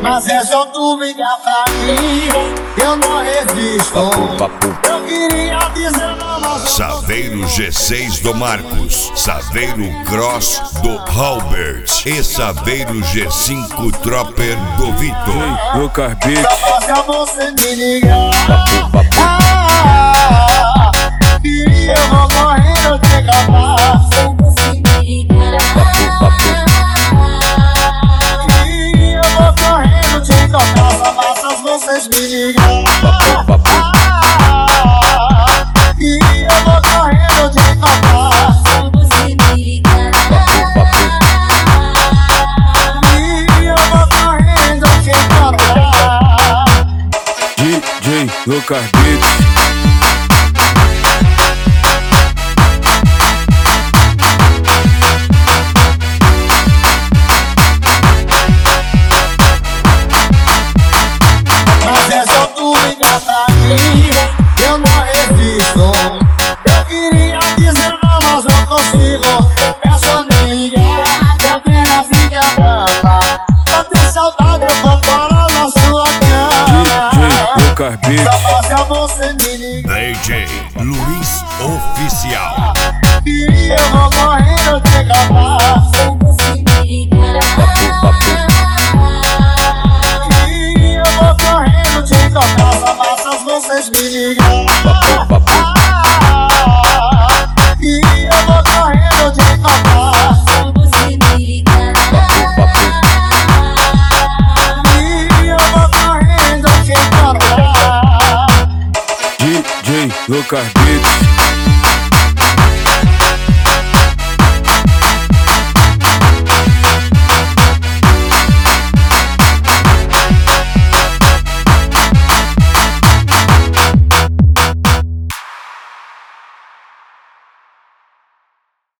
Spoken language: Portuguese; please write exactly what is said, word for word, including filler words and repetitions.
Mas é só tu ligar pra mim, eu não resisto. Eu queria dizer não, mas Saveiro G seis do Marcos, Saveiro Cross do Halbert e Saveiro G cinco Tropper do Vitor. Lucas Beat. Só você me ligar. Ah, e eu vou morrendo de acabar. E eu vou correndo de tocar. Só basta vocês me ligar. E eu vou correndo de tocar. E eu vou correndo de tocar. D J Lucas Beat. Mas é só tu ligar pra mim, eu não resisto. Eu queria dizer não, mas não consigo. É só me ligar, que a pena fica brava. Só tem saudade, eu vou parar na sua cama. D J Lucas Beat. Só basta você me ligar. D J Luiz Oficial. E eu vou morrendo de acabar. E eu vou correndo de tocar. Só basta vocês me ligar. E eu vou correndo de tocar. E eu vou correndo de tocar. D J Lucas Beat.